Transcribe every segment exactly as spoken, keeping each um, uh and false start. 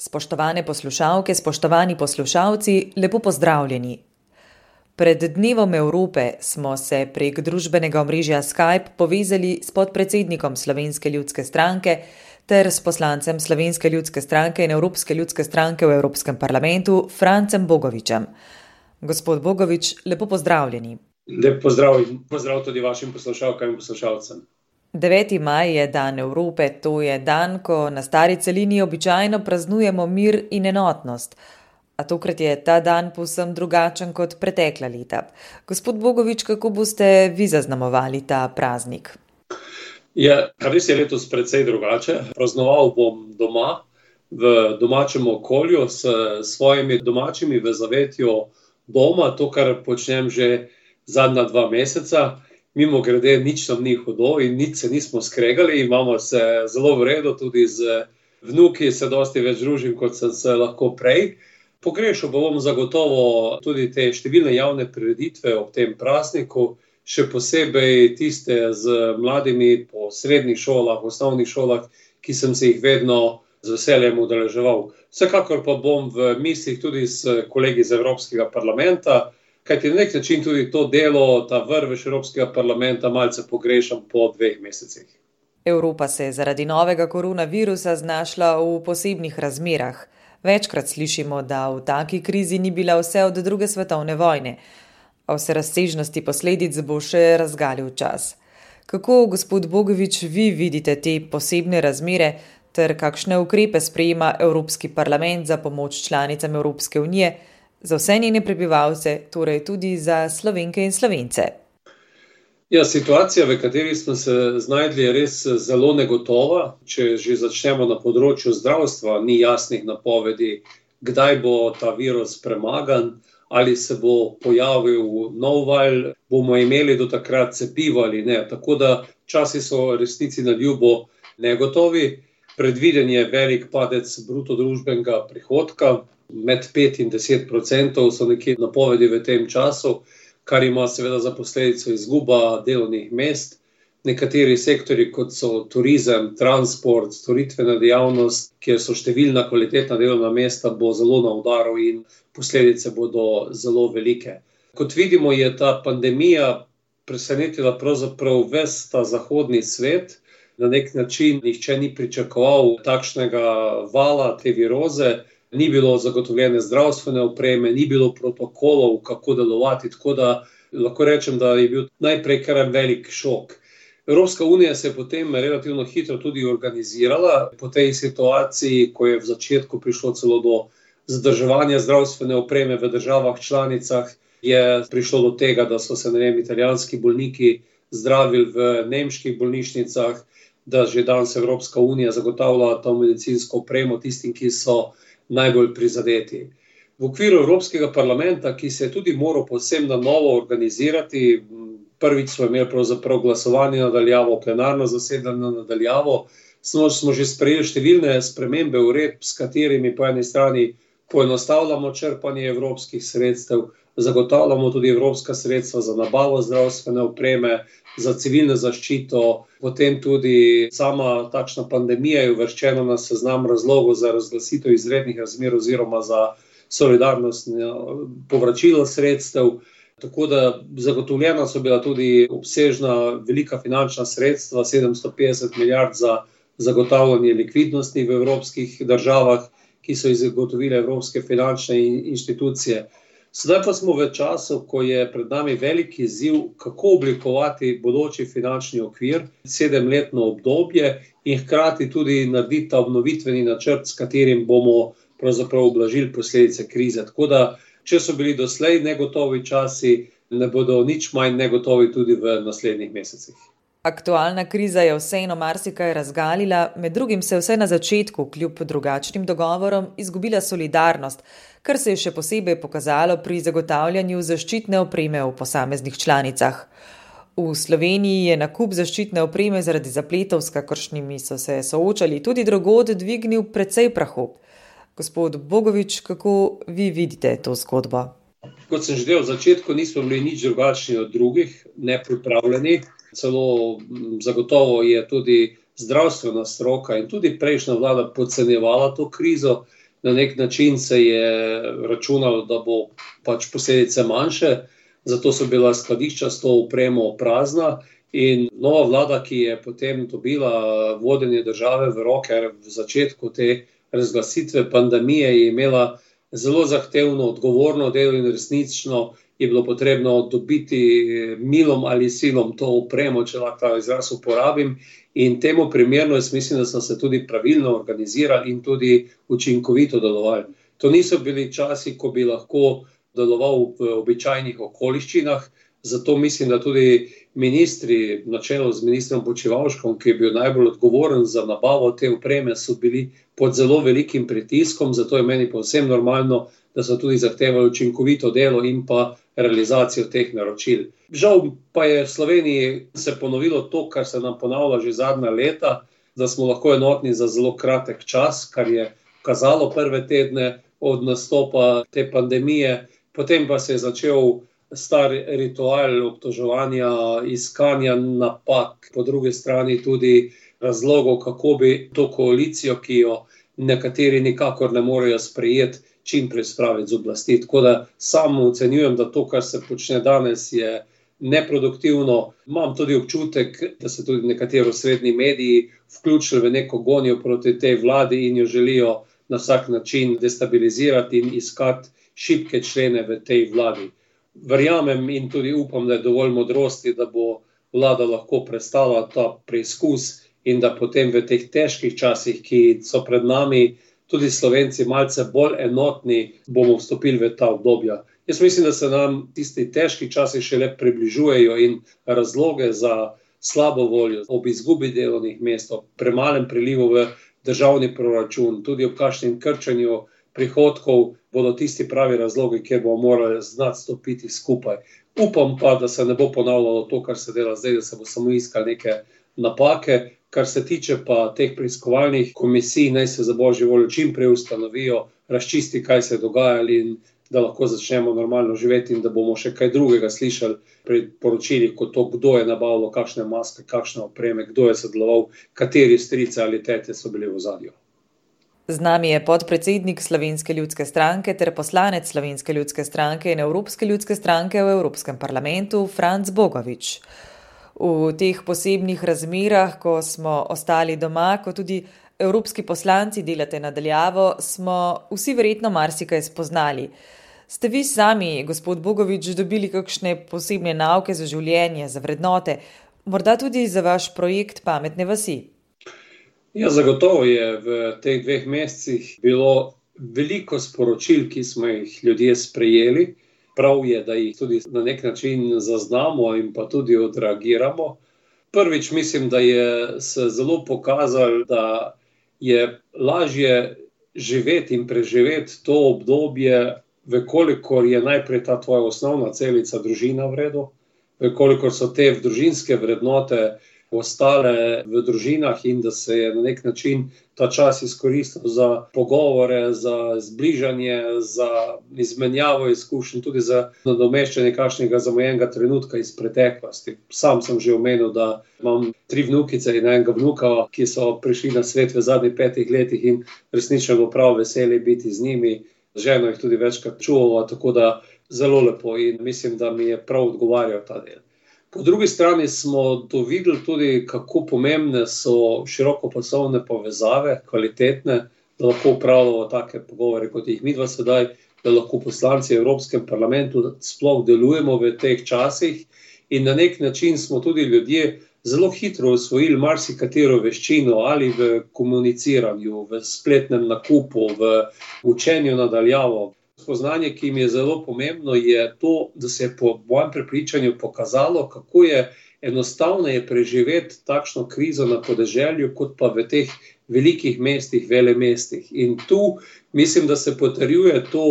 Spoštovane poslušalke, spoštovani poslušalci, lepo pozdravljeni. Pred Dnevom Evrope smo se prek družbenega omrežja Skype povezali s podpredsednikom Slovenske ljudske stranke ter s poslancem Slovenske ljudske stranke in Evropske ljudske stranke v Evropskem parlamentu Francem Bogovičem. Gospod Bogovič, lepo pozdravljeni. Lep pozdrav in pozdrav tudi vašim poslušalkam in poslušalcem. deveti maj je dan Evrope, to je dan, ko na stari celini običajno praznujemo mir in enotnost. A tokrat je ta dan povsem drugačen kot pretekla leta. Gospod Bogovič, kako boste vi zaznamovali ta praznik? Ja, res je letos precej drugače. Praznoval bom doma, v domačem okolju, s svojimi domačimi v zavetju doma, to, kar počnem že zadnja dva meseca. Mimo grede, nič nam ni hudo in nič se nismo skregali, imamo se zelo v redu, tudi z vnuki se dosti več družim, kot sem se lahko prej. Pogrešal bom zagotovo tudi te številne javne prireditve ob tem prazniku, še posebej tiste z mladimi po srednjih šolah, osnovnih šolah, ki sem se jih vedno z veseljem udeleževal. Vsekakor pa bom v mislih tudi s kolegi iz Evropskega parlamenta, kajti na nek način tudi to delo, ta vrvež Evropskega parlamenta malce pogrešam po dveh mesecih. Evropa se je zaradi novega koronavirusa znašla v posebnih razmerah. Večkrat slišimo, da v taki krizi ni bila vse od druge svetovne vojne, a vse razsežnosti posledic bo še razgalil čas. Kako, gospod Bogovič, vi vidite te posebne razmere ter kakšne ukrepe sprejema Evropski parlament za pomoč članicam Evropske unije, za vse njene prebivalce, torej tudi za Slovenke in Slovence? Ja, situacija, v kateri smo se znajdli, je res zelo negotova. Če že začnemo na področju zdravstva, ni jasnih napovedi, kdaj bo ta virus premagan, ali se bo pojavil nov val, bomo imeli do takrat cepivo ali ne. Tako da časi so resnici na ljubo negotovi. Predviden je velik padec bruto družbenega prihodka, med pet in deset procentov so nekje napovedi v tem času, kar ima seveda za posledico izguba delovnih mest. Nekateri sektori, kot so turizem, transport, storitvena dejavnost, kjer so številna kvalitetna delovna mesta, bo zelo na udaru in posledice bodo zelo velike. Kot vidimo, je ta pandemija presenetila pravzaprav ves ta zahodni svet. Na nek način nihče ni pričakoval takšnega vala te viroze. Ni bilo zagotovljene zdravstvene opreme, ni bilo protokolov, kako delovati, tako da lahko rečem, da je bil najprej kar en velik šok. Evropska unija se je potem relativno hitro tudi organizirala po tej situaciji, ko je v začetku prišlo celo do zadrževanja zdravstvene opreme v državah članicah, je prišlo do tega, da so se, ne vem, italijanski bolniki zdravili v nemških bolnišnicah, da že danes Evropska unija zagotavlja to medicinsko opremo tistim, ki so najbolj prizadeti. V okviru Evropskega parlamenta, ki se je tudi moral povsem na novo organizirati, prvič smo imeli pravzaprav glasovanje nadaljavo, plenarno zasedanje nadaljavo, smo, smo že sprejeli številne spremembe uredb, s katerimi po eni strani poenostavljamo črpanje evropskih sredstev, zagotavljamo tudi evropska sredstva za nabavo zdravstvene opreme, za civilno zaščito, potem tudi sama takšna pandemija je uvrščena na seznam razlogov za razglasitev izrednih razmer oziroma za solidarnostno povračilo sredstev. Tako da zagotovljena so bila tudi obsežna velika finančna sredstva, sedemsto petdeset milijard za zagotavljanje likvidnosti v evropskih državah, ki so jih zagotovile evropske finančne inštitucije. Sedaj pa smo v času, ko je pred nami velik izziv, kako oblikovati bodoči finančni okvir, sedemletno obdobje in hkrati tudi narediti ta obnovitveni načrt, s katerim bomo pravzaprav ublažili posledice krize. Tako da, če so bili doslej negotovi časi, ne bodo nič manj negotovi tudi v naslednjih mesecih. Aktualna kriza je vseeno marsikaj razgalila, med drugim se je vse na začetku, kljub drugačnim dogovorom, izgubila solidarnost, kar se je še posebej pokazalo pri zagotavljanju zaščitne opreme v posameznih članicah. V Sloveniji je nakup zaščitne opreme zaradi zapletov, s kakršnimi so se soočali tudi drugod, dvignil precej prahu. Gospod Bogovič, kako vi vidite to zgodbo? Kot sem že del v začetku, nismo bili nič drugačni od drugih, nepripravljeni. Celo zagotovo je tudi zdravstvena stroka in tudi prejšnja vlada podcenjevala to krizo. Na nek način se je računalo, da bo pač posledice manjše, zato so bila skladišča s to opremo prazna. In nova vlada, ki je potem dobila vodenje države v roke v začetku te razglasitve pandemije, je imela zelo zahtevno, odgovorno delo in resnično je bilo potrebno dobiti milom ali silom to opremo, če lahko ta izraz uporabim. In temu primerno jaz mislim, da smo se tudi pravilno organizirali in tudi učinkovito delovali. To niso bili časi, ko bi lahko deloval v običajnih okoliščinah, zato mislim, da tudi ministri, na čelu z ministrom Počivalškom, ki je bil najbolj odgovoren za nabavo te opreme, so bili pod zelo velikim pritiskom, zato je meni povsem normalno, da so tudi zahtevali učinkovito delo in pa realizacijo teh naročil. Žal pa je v Sloveniji se ponovilo to, kar se nam ponavlja že zadnja leta, da smo lahko enotni za zelo kratek čas, kar je kazalo prve tedne od nastopa te pandemije, potem pa se je začel star ritual obtoževanja, iskanja napak, po drugi strani tudi razlogov, kako bi to koalicijo, ki jo nekateri nikakor ne morejo sprejeti, čim prej spraviti z oblasti. Tako da sam ocenjujem, da to, kar se počne danes, je neproduktivno. Imam tudi občutek, da se tudi nekateri osrednji mediji vključili v neko gonjo proti tej vladi in jo želijo na vsak način destabilizirati in iskati šibke člene v tej vladi. Verjamem in tudi upam, da je dovolj modrosti, da bo vlada lahko prestala ta preizkus in da potem v teh težkih časih, ki so pred nami, tudi Slovenci malce bolj enotni, bomo vstopili v ta obdobja. Jaz mislim, da se nam tisti težki časi šele približujejo in razloge za slabo voljo ob izgubi delovnih mest, ob premalem prilivu v državni proračun, tudi ob kakšnem krčenju prihodkov, bodo tisti pravi razlogi, kjer bomo morali znati stopiti skupaj. Upam pa, da se ne bo ponavljalo to, kar se dela zdaj, da se bo samo iskal neke napake. Kar se tiče pa teh preiskovalnih komisij, naj se za božjo voljo čim prej ustanovijo, razčisti, kaj se je dogajalo in da lahko začnemo normalno živeti in da bomo še kaj drugega slišali pri poročilih, kot to, kdo je nabavil kakšne maske, kakšne opreme, kdo je sodeloval, kateri strice ali tete so bili v ozadju. Z nami je podpredsednik Slovenske ljudske stranke ter poslanec Slovenske ljudske stranke in Evropske ljudske stranke v Evropskem parlamentu Franc Bogovič. V teh posebnih razmerah, ko smo ostali doma, ko tudi evropski poslanci delate nadaljavo, smo vsi verjetno marsikaj spoznali. Ste vi sami, gospod Bogovič, dobili kakšne posebne nauke za življenje, za vrednote, morda tudi za vaš projekt Pametne vasi? Ja, zagotovo je v teh dveh mesecih bilo veliko sporočil, ki smo jih ljudje sprejeli. Prav je, da jih tudi na nek način zaznamo in pa tudi odreagiramo. Prvič mislim, da je se zelo pokazalo, da je lažje živeti in preživeti to obdobje, vekolikor je najprej ta tvoja osnovna celica družina v redu, vekolikor so te družinske vrednote ostale v družinah in da se je na nek način ta čas izkoristil za pogovore, za zbližanje, za izmenjavo izkušenj, tudi za nadomeščanje kakšnega zamujenega trenutka iz preteklosti. Sam sem že omenil, da imam tri vnukice in enega vnuka, ki so prišli na svet v zadnjih petih letih in resnično bo prav veselje biti z njimi. Ženo jih tudi večkrat čuvava, tako da zelo lepo in mislim, da mi je prav odgovarjal ta del. Po drugi strani smo dovideli tudi, kako pomembne so širokopasovne povezave, kvalitetne, da lahko upravljamo take pogovore, kot jih midva sedaj, da lahko poslanci v Evropskem parlamentu sploh delujemo v teh časih in na nek način smo tudi ljudje zelo hitro osvojili marsikatero veščino ali v komuniciranju, v spletnem nakupu, v učenju nadaljavo. Spoznanje, ki mi je zelo pomembno, je to, da se je po mojem prepričanju pokazalo, kako je enostavneje preživeti takšno krizo na podeželju, kot pa v teh velikih mestih, velemestih. In tu mislim, da se potrjuje to,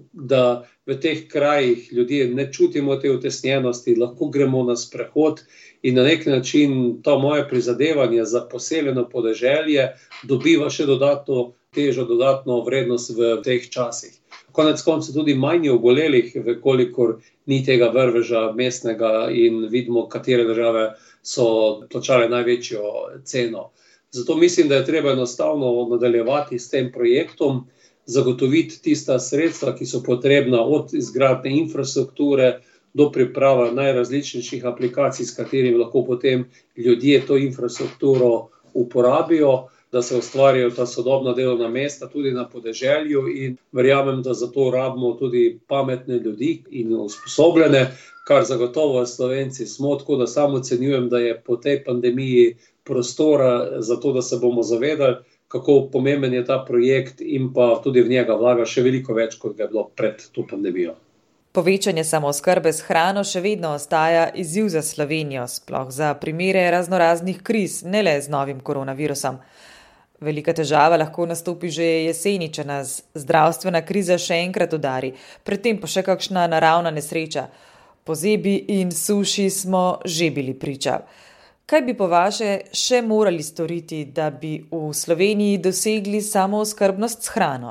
da v teh krajih ljudje ne čutimo te utesnjenosti, lahko gremo na sprehod in na nek način to moje prizadevanje za poseljeno podeželje dobiva še dodatno težo, dodatno vrednost v teh časih. Konec koncev tudi manj obolelih, vekolikor ni tega vrveža mestnega in vidimo, katere države so plačale največjo ceno. Zato mislim, da je treba enostavno nadaljevati s tem projektom, zagotoviti tista sredstva, ki so potrebna od izgradnje infrastrukture do priprava najrazličnejših aplikacij, s katerimi lahko potem ljudje to infrastrukturo uporabijo, da se ustvarjajo ta sodobna delovna mesta tudi na podeželju, in verjamem, da zato rabimo tudi pametne ljudi in usposobljene, kar zagotovo Slovenci smo, tako da sam ocenjujem, da je po tej pandemiji prostora za to, da se bomo zavedali, kako pomemben je ta projekt, in pa tudi v njega vlaga še veliko več, kot ga je bilo pred to pandemijo. Povečanje samooskrbe s hrano še vedno ostaja izziv za Slovenijo, sploh za primere raznoraznih kriz, ne le z novim koronavirusom. Velika težava lahko nastopi že jeseni, če nas zdravstvena kriza še enkrat udari, predtem pa še kakšna naravna nesreča. Pozebi in suši smo že bili priča. Kaj bi po vaše še morali storiti, da bi v Sloveniji dosegli samooskrbnost s hrano?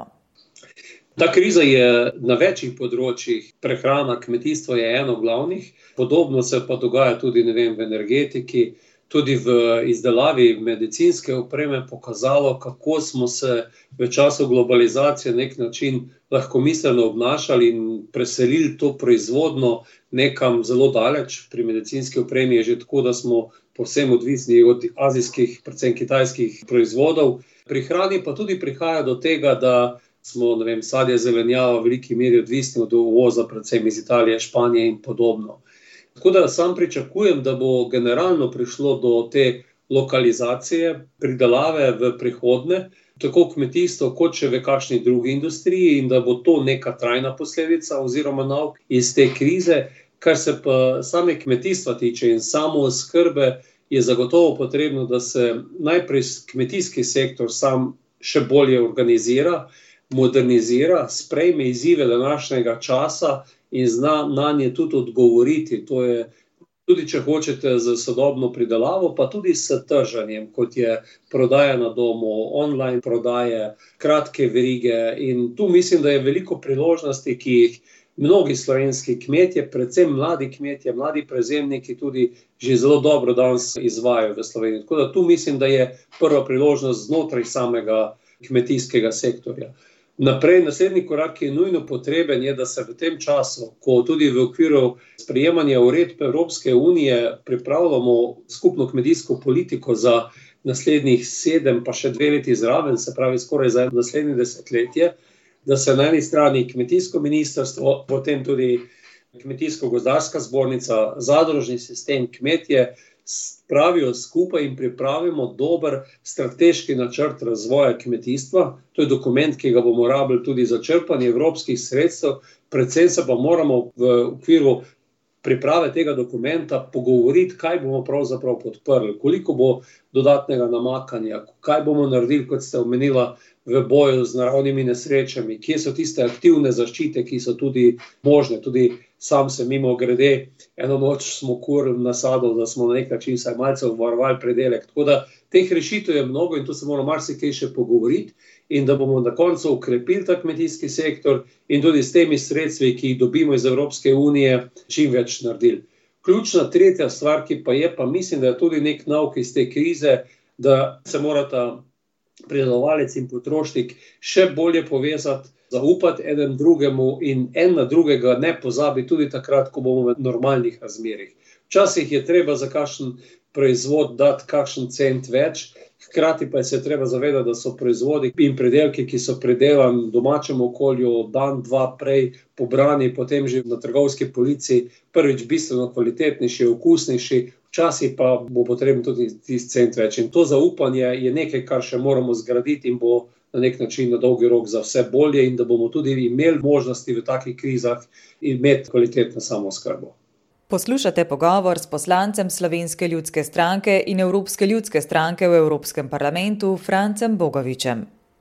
Ta kriza je na večjih področjih, prehrana, kmetijstvo je eno glavnih, podobno se pa dogaja tudi, ne vem, v energetiki, tudi v izdelavi medicinske opreme pokazalo, kako smo se v času globalizacije na nek način lahkomiselno obnašali in preselili to proizvodno nekam zelo daleč. Pri medicinski opremi je že tako, da smo povsem odvisni od azijskih, predvsem kitajskih proizvodov. Pri hrani pa tudi prihaja do tega, da smo, ne vem, sadje, zelenjava v veliki meri odvisni od uvoza, predvsem iz Italije, Španije in podobno. Tako da sam pričakujem, da bo generalno prišlo do te lokalizacije, pridelave v prihodnje, tako kmetijstvo kot še v kakšni drugi industriji, in da bo to neka trajna posledica oziroma nauk iz te krize. Kar se pa same kmetijstva tiče in samooskrbe, je zagotovo potrebno, da se najprej kmetijski sektor sam še bolje organizira, modernizira, sprejme izzive današnjega časa in zna na nje tudi odgovoriti. To je tudi, če hočete, z sodobno pridelavo, pa tudi s trženjem, kot je prodaja na domu, online prodaje, kratke verige. In tu mislim, da je veliko priložnosti, ki jih mnogi slovenski kmetje, predvsem mladi kmetje, mladi prevzemniki tudi že zelo dobro danes izvajajo v Sloveniji. Tako da tu mislim, da je prva priložnost znotraj samega kmetijskega sektorja. Naprej, naslednji korak, ki je nujno potreben, je, da se v tem času, ko tudi v okviru sprejemanja uredb Evropske unije pripravljamo skupno kmetijsko politiko za naslednjih sedem, pa še dve leti zraven, se pravi skoraj za naslednje desetletje, da se na eni strani kmetijsko ministrstvo, potem tudi kmetijsko-gozdarska zbornica, zadružni sistem, kmetje spravijo skupaj in pripravimo dober strateški načrt razvoja kmetijstva. To je dokument, ki ga bomo rabili tudi za črpanje evropskih sredstev. Predvsem se pa moramo v okviru priprave tega dokumenta pogovoriti, kaj bomo pravzaprav podprli, koliko bo dodatnega namakanja, kaj bomo naredili, kot ste omenila, v boju z naravnimi nesrečami, kje so tiste aktivne zaščite, ki so tudi možne. Tudi sam se mimo grede, eno noč smo kurili nasadov, da smo na nek način saj malce obvarovali predelek. Tako da teh rešitev je mnogo in tu se moramo marsikaj še pogovoriti, in da bomo na koncu ukrepili ta kmetijski sektor in tudi s temi sredstvi, ki jih dobimo iz Evropske unije, čim več naredili. Ključna tretja stvar, ki pa je, pa mislim, da je tudi nek nauk iz te krize, da se morata pridelovalec in potrošnik še bolje povezati, zaupati eden drugemu in en na drugega ne pozabi tudi takrat, ko bomo v normalnih razmerih. Včasih je treba za kakšen proizvod dati kakšen cent več, hkrati pa se je treba zavedati, da so proizvodi in predelki, ki so predelani v domačem okolju, dan, dva prej pobrani, potem že na trgovski polici, prvič bistveno kvalitetnejši, okusnejši, včasih pa bo potrebno tudi tisti cent več. In to zaupanje je nekaj, kar še moramo zgraditi in bo na nek način na dolgi rok za vse bolje, in da bomo tudi imeli možnosti v takih krizah imeti kvalitetno samooskrbo. Poslušate pogovor s poslancem Slovenske ljudske stranke in Evropske ljudske stranke v Evropskem parlamentu Francem Bogovičem.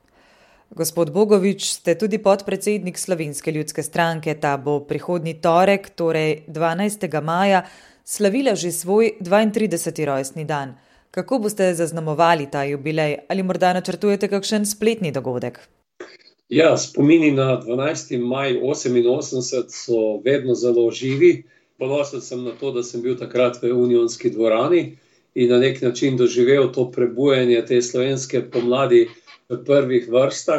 Gospod Bogovič, ste tudi podpredsednik Slovenske ljudske stranke. Ta bo prihodnji torek, torej dvanajstega maja, slavila že svoj dvaintrideseti rojstni dan. Kako boste zaznamovali ta jubilej? Ali morda načrtujete kakšen spletni dogodek? Ja, spomini na dvanajsti maj oseminosemdeset so vedno zelo živi. Ponosen sem na to, da sem bil takrat v Unionski dvorani in na nek način doživel to prebujanje te slovenske pomladi v prvih vrstah.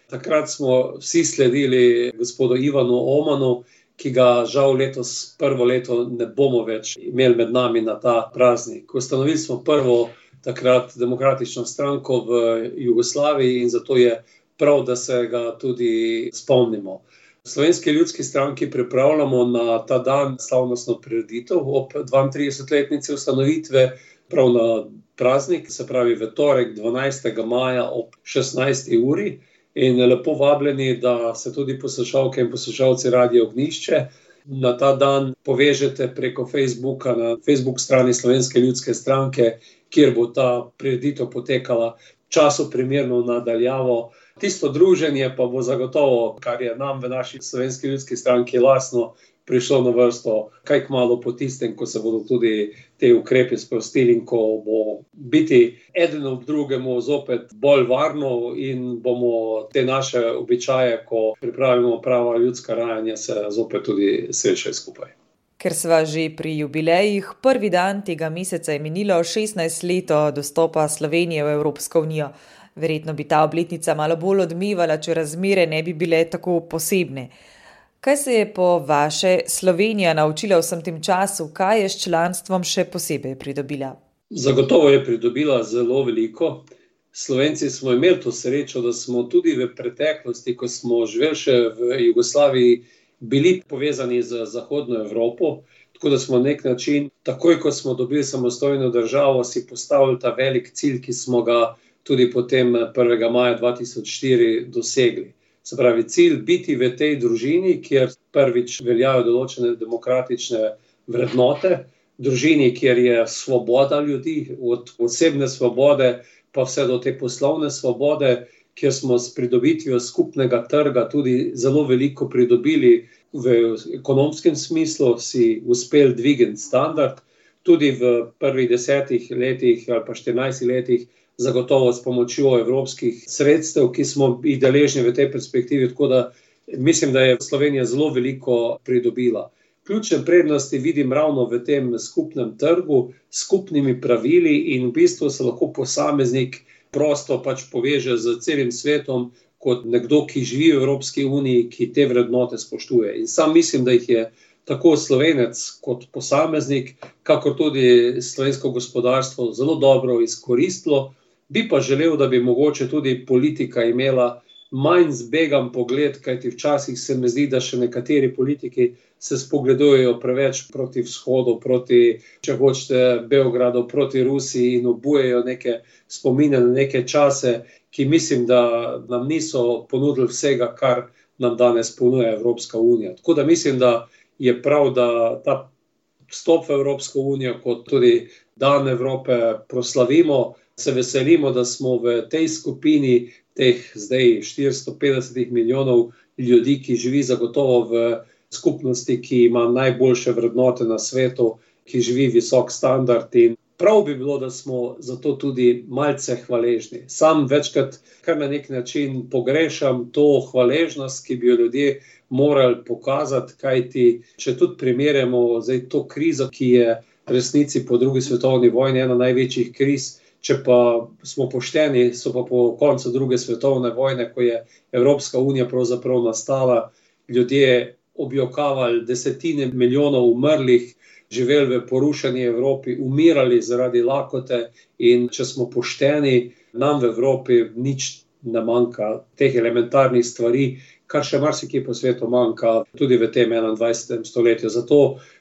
Takrat smo vsi sledili gospodu Ivanu Omanu, ki ga žal letos prvo leto ne bomo več imeli med nami na ta praznik. Ustanovili smo prvo takrat demokratično stranko v Jugoslaviji in zato je prav, da se ga tudi spomnimo. V Slovenski ljudski stranki pripravljamo na ta dan slavnostno prireditev ob dvaintridesetletnici ustanovitve, prav na praznik, se pravi v torek dvanajstega maja ob šestnajsti uri. In lepo vabljeni, da se tudi poslušalke in poslušalci Radia Ognjišče na ta dan povežete preko Facebooka na Facebook strani Slovenske ljudske stranke, kjer bo ta prireditev potekala času primerno nadaljavo. Tisto druženje pa bo zagotovo, kar je nam v naši Slovenski ljudski stranki lastno, prišlo na vrsto kaj kmalu po tistem, ko se bodo tudi te ukrepi sprostili in ko bo biti eden ob drugemu zopet bolj varno in bomo te naše običaje, ko pripravimo prava ljudska rajanja, se zopet tudi srečali skupaj. Ker sva že pri jubilejih, prvi dan tega meseca je minilo šestnajst let od dostopa Slovenije v Evropsko unijo. Verjetno bi ta obletnica malo bolj odmevala, če razmere ne bi bile tako posebne. Kaj se je po vaše Slovenija naučila v vsem tem času? Kaj je s članstvom še posebej pridobila? Zagotovo je pridobila zelo veliko. Slovenci smo imeli to srečo, da smo tudi v preteklosti, ko smo živeli še v Jugoslaviji, bili povezani z Zahodno Evropo, tako da smo na nek način, takoj ko smo dobili samostojno državo, si postavili ta velik cilj, ki smo ga tudi potem prvega maja dva tisoč štiri dosegli. Se pravi, cilj biti v tej družini, kjer prvič veljajo določene demokratične vrednote, družini, kjer je svoboda ljudi, od osebne svobode pa vse do te poslovne svobode, kjer smo s pridobitvijo skupnega trga tudi zelo veliko pridobili v ekonomskem smislu, si uspeli dvigniti standard, tudi v prvih desetih letih ali pa štirinajstih letih, zagotovo s pomočjo evropskih sredstev, ki smo jih deležni v tej perspektivi, tako da mislim, da je Slovenija zelo veliko pridobila. Ključne prednosti vidim ravno v tem skupnem trgu, skupnimi pravili in v bistvu se lahko posameznik prosto pač poveže z celim svetom kot nekdo, ki živi v Evropski uniji, ki te vrednote spoštuje. In sam mislim, da jih je tako Slovenec kot posameznik, kakor tudi slovensko gospodarstvo zelo dobro izkoristilo. Bi pa želel, da bi mogoče tudi politika imela manj zbegan pogled, kajti včasih se mi zdi, da še nekateri politiki se spogledujejo preveč proti vzhodu, proti, če hočete, Beogradu, proti Rusiji in obujejo neke spomine na neke čase, ki mislim, da nam niso ponudili vsega, kar nam danes ponuja Evropska unija. Tako da mislim, da je prav, da ta vstop v Evropsko unijo kot tudi dan Evrope proslavimo, se veselimo, da smo v tej skupini teh zdaj štiristo petdeset milijonov ljudi, ki živi zagotovo v skupnosti, ki ima najboljše vrednote na svetu, ki živi visok standard in prav bi bilo, da smo zato tudi malce hvaležni. Sam večkrat kar na nek način pogrešam to hvaležnost, ki bi jo ljudje morali pokazati, kajti če tudi primerjamo zdaj to krizo, ki je v resnici po drugi svetovni vojni ena največjih kriz, če pa smo pošteni, so pa po koncu druge svetovne vojne, ko je Evropska unija pravzaprav nastala, ljudje objokavali desetine milijonov umrlih, živeli v porušeni Evropi, umirali zaradi lakote in če smo pošteni, nam v Evropi nič ne manjka teh elementarnih stvari, kar še marsikje po svetu manjka, tudi v tem enaindvajsetem stoletju. Zato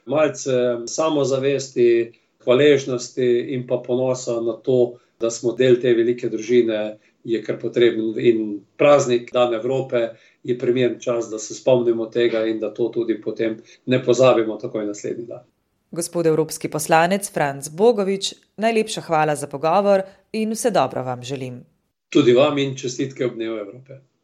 malce samozavesti, hvaležnosti in pa ponosa na to, da smo del te velike družine, je kar potreben. In praznik Dan Evrope je primeren čas, da se spomnimo tega in da to tudi potem ne pozabimo takoj naslednji dan. Gospod evropski poslanec Franc Bogovič, najlepša hvala za pogovor in vse dobro vam želim. Tudi vam in čestitke ob dnevu Evrope.